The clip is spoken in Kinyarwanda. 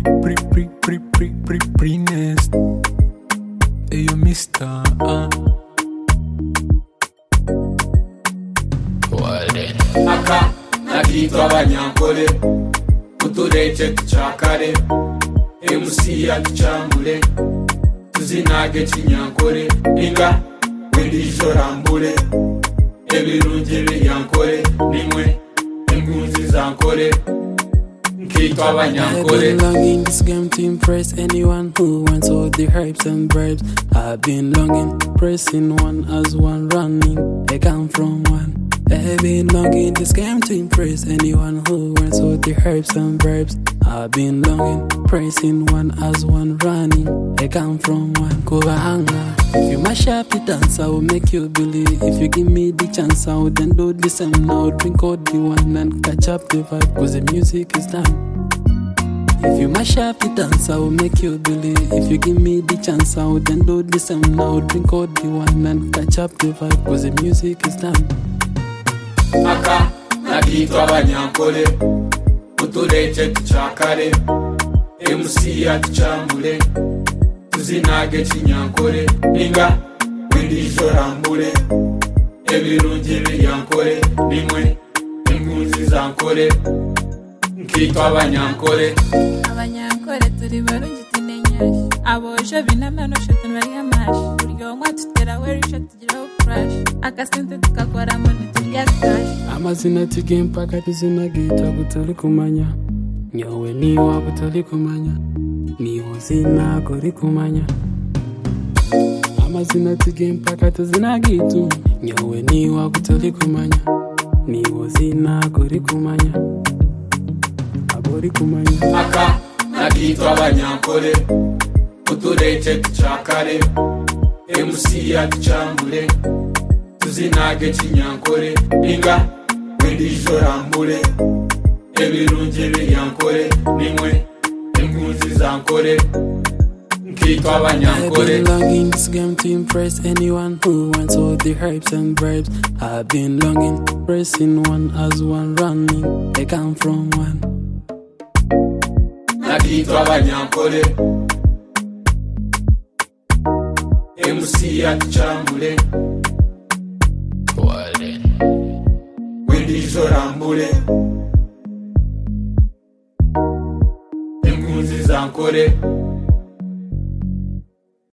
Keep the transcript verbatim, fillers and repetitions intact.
pre, pre, pre, pre, pre, pre, nest. Hey, yo, mister, uh. Aka, nakitwa abanyankole utureke tucakare M C yatucambure tuzinage kinyankore inga wendijorambure ebirungi byankore nimwe impunzi zankore nkitwa abanyankole. I've been longing this game to impress anyone who wants all the hypes and bribes. I've been longing, pressing one as one, running I come from one. I've been longing this game to impress anyone who wants all the hypes and bribes. I've been longing, pressing one as one, running I come from one. Kovahanga, if you mash up the dance, I will make you believe. If you give me the chance, I will then do the same. Now drink out the wine and catch up the vibe, cause the music is done. If you mash up the dance, I will make you believe. If you give me the chance, I will then do the same. Now drink out the wine and catch up the vibe, cause the music is done. Aka, nakitwa abanyankole utureke tucakare M C yatucambure tuzinage kinyankore inga wendijorambure ebirungi byankore nimwe impunzi zankore nkitwa abanyankole. Abanyankole turi barungi tunenyaje aboje binamano shatu bari amashi buryo mwa tutera werisha tugiraho crash akasente tukakora mu turya cash amazina tige mpaka tuzinagita butari kumanya nyowe ni wa butari kumanya ni uzina kuri kumanya amazina tige mpaka tuzinagita nyowe ni wa butari kumanya ni uzina kuri kumanya abori kumanya. Aka, nakitwa abanyankole utureke tucakare M C yatucambure tuzinage kinyankore inga wendijorambure ebirungi byankore nimwe impunzi zankore nkitwa abanyankole. I've been longing this game to impress anyone who wants all the hypes and bribes. I've been longing, pressing one as one, running I come from one. Nakitwa abanyankole M C yatucambure wendijorambure impunzi zankore